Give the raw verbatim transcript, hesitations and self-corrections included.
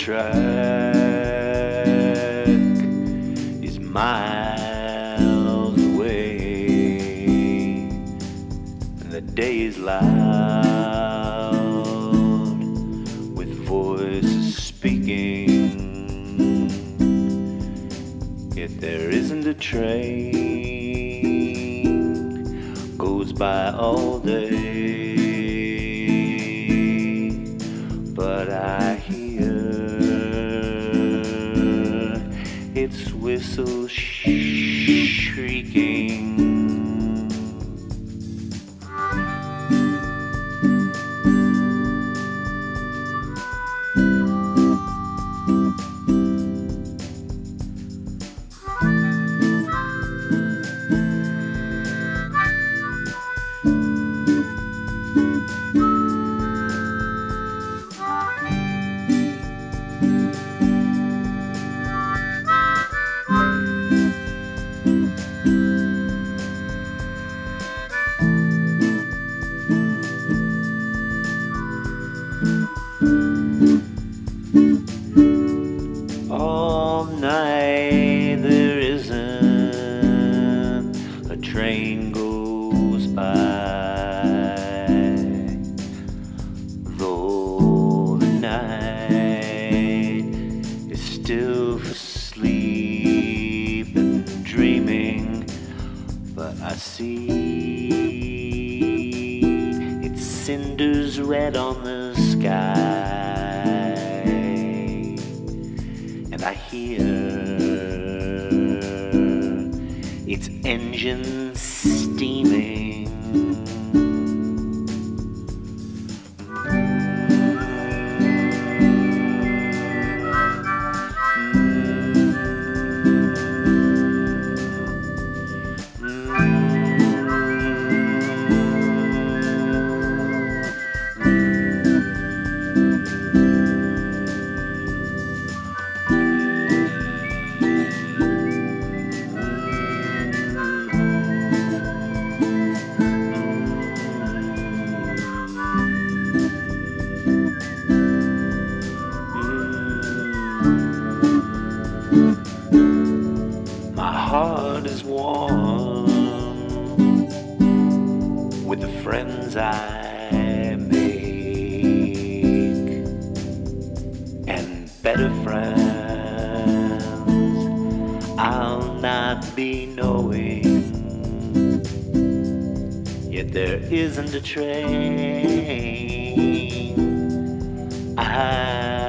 track is miles away, and the day is loud with voices speaking, yet there isn't a train goes by all day. But I hear its whistle shrieking. All night there isn't a train goes by, though the night is still for sleep and dreaming. But I see its cinders red on the sky, and I hear its engine steaming. My heart is warm with the friends I make, and better friends I'll not be knowing. Yet there isn't a train I